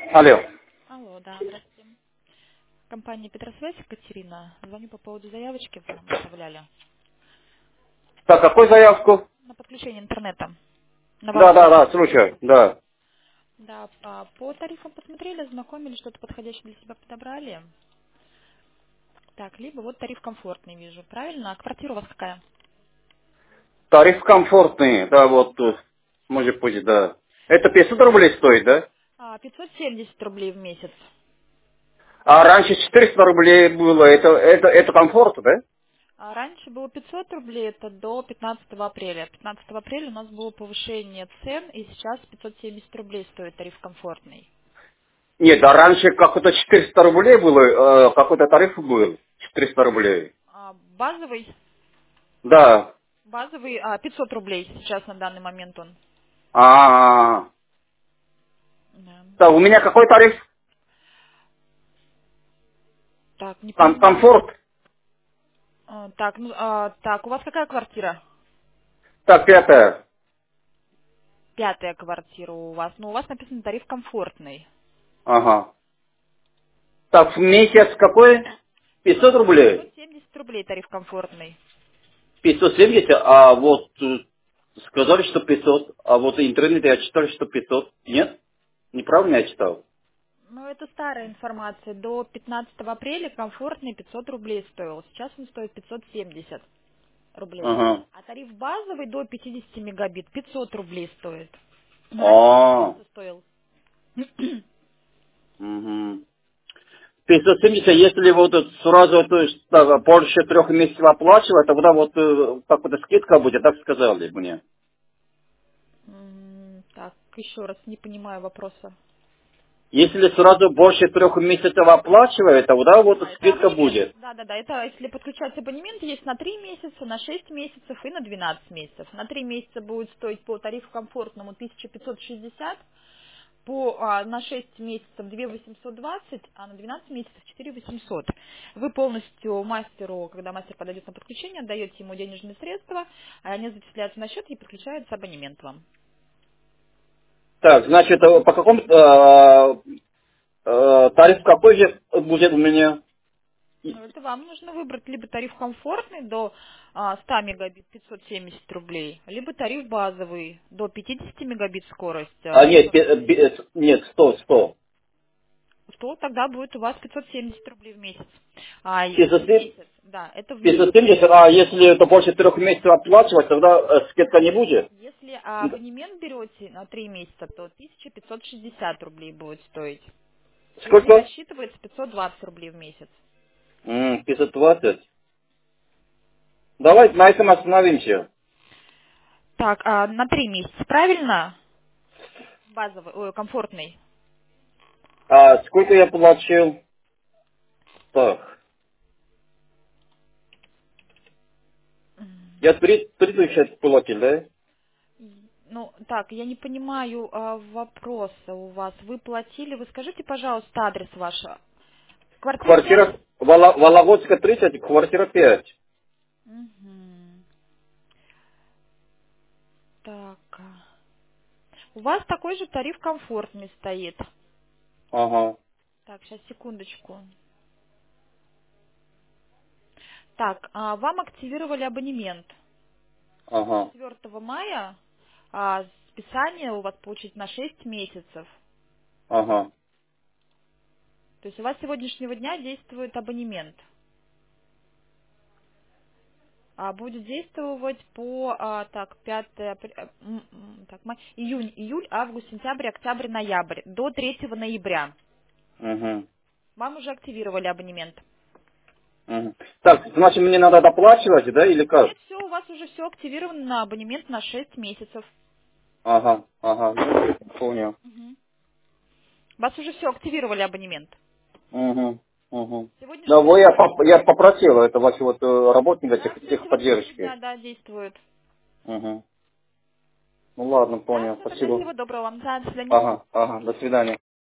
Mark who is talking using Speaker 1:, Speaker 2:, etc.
Speaker 1: Алло.
Speaker 2: Алло, да, здравствуйте. Компания Петросвязь, Екатерина. Звоню по поводу заявочки, вы нам оставляли
Speaker 1: Так, какую заявку?
Speaker 2: на подключение интернета на
Speaker 1: Да,
Speaker 2: вашу
Speaker 1: да, да,
Speaker 2: почту.
Speaker 1: слушаю, да.
Speaker 2: Да, по тарифам посмотрели, ознакомились, что-то подходящее для себя подобрали. Так, либо вот тариф комфортный вижу, правильно? А квартира у вас какая?
Speaker 1: Тариф комфортный, да, вот тут. Может быть, да. Это 500 рублей стоит, да?
Speaker 2: 570 рублей в месяц.
Speaker 1: А раньше 400 рублей было, это комфорт, да?
Speaker 2: А раньше было 500 рублей, это до 15 апреля. 15 апреля у нас было повышение цен, и сейчас 570 рублей стоит тариф комфортный.
Speaker 1: Нет, а раньше какой-то 400 рублей было, какой-то тариф был, 400 рублей.
Speaker 2: Базовый
Speaker 1: Да.
Speaker 2: Базовый 500 рублей сейчас на данный момент он.
Speaker 1: А,
Speaker 2: Да.
Speaker 1: так, у меня какой тариф?
Speaker 2: Так, не понимаю.
Speaker 1: Комфорт.
Speaker 2: Так, у вас какая квартира?
Speaker 1: Так, пятое.
Speaker 2: Пятая квартира у вас. Ну, у вас написан тариф комфортный.
Speaker 1: Ага. Так, в месяц какой? 500 рублей?
Speaker 2: 570 рублей тариф комфортный.
Speaker 1: 570, а вот сказали, что 500, а вот в интернете я читал, что 500. Нет? Неправильно я читал?
Speaker 2: Ну, это старая информация. До 15 апреля комфортный 500 рублей стоил. Сейчас он стоит 570 рублей.
Speaker 1: Ага.
Speaker 2: А тариф базовый до 50 мегабит 500 рублей стоит. Раньше
Speaker 1: А,
Speaker 2: 400 стоил.
Speaker 1: угу. 570, если вот сразу то есть, так, больше 3 месяцев оплачивать, тогда вот какая-то скидка будет, так сказали мне.
Speaker 2: Так, еще раз, не понимаю вопроса.
Speaker 1: Если сразу больше 3 месяцев оплачивает, тогда вот
Speaker 2: Это
Speaker 1: скидка
Speaker 2: абонемент.
Speaker 1: будет.
Speaker 2: Да. Это если подключать абонемент, есть на 3 месяца, на 6 месяцев и на 12 месяцев. На 3 месяца будет стоить по тарифу комфортному 1560, на 6 месяцев 2820, а на 12 месяцев 4800. Вы полностью мастеру, когда мастер подойдет на подключение, отдаете ему денежные средства, а они зачисляются на счет и подключается абонемент вам.
Speaker 1: Так, значит, по какому тариф какой же будет у меня?
Speaker 2: Ну, это вам нужно выбрать либо тариф комфортный до 100 мегабит 570 рублей, либо тариф базовый до 50 мегабит скорость
Speaker 1: А нет,
Speaker 2: 570.
Speaker 1: нет, 100.
Speaker 2: То тогда будет у вас 570 рублей в месяц. В
Speaker 1: 570,
Speaker 2: месяц, да, это в месяц.
Speaker 1: 570, а если это больше 3 месяцев оплачивать, тогда скидка не будет?
Speaker 2: Если абонемент берете на 3 месяца, то 1560 рублей будет стоить. Если
Speaker 1: Сколько?
Speaker 2: рассчитывается 520 рублей в месяц.
Speaker 1: 520. Давай на этом остановимся.
Speaker 2: Так, на 3 месяца, правильно? Базовый, комфортный.
Speaker 1: А сколько я получил? Так, я 3000 получил, да?
Speaker 2: Ну, так, я не понимаю вопроса у вас. Вы платили, вы скажите, пожалуйста, адрес ваш. Квартира 5.
Speaker 1: Квартира Вологодская 30, квартира 5.
Speaker 2: Мгм. Так. У вас такой же тариф комфортный стоит.
Speaker 1: Ага,
Speaker 2: Так, сейчас, секундочку. Так, вам активировали абонемент.
Speaker 1: ага,
Speaker 2: 4 мая списание у вас получить на 6 месяцев.
Speaker 1: ага.
Speaker 2: То есть у вас с сегодняшнего дня действует абонемент. Будет действовать по так, 5 июнь, июль, август, сентябрь, октябрь, ноябрь, до 3 ноября.
Speaker 1: Угу.
Speaker 2: Вам уже активировали абонемент.
Speaker 1: Угу. Так, значит, мне надо доплачивать, да, или как?
Speaker 2: Нет, все, у вас уже все активировано на абонемент на 6 месяцев.
Speaker 1: Ага, ага, ну, понял.
Speaker 2: Мгм. Вас уже все активировали абонемент.
Speaker 1: Угу, угу.
Speaker 2: С
Speaker 1: Да,
Speaker 2: сегодняшнего
Speaker 1: вот
Speaker 2: дня.
Speaker 1: я попросил, это ваш вот работника
Speaker 2: Да, все, с сегодняшнего дня,
Speaker 1: техподдержки.
Speaker 2: да, действует.
Speaker 1: Угу. Ну ладно,
Speaker 2: Да,
Speaker 1: понял,
Speaker 2: все, тогда
Speaker 1: спасибо.
Speaker 2: всего доброго вам. Да, до свидания.
Speaker 1: Ага, ага, до свидания.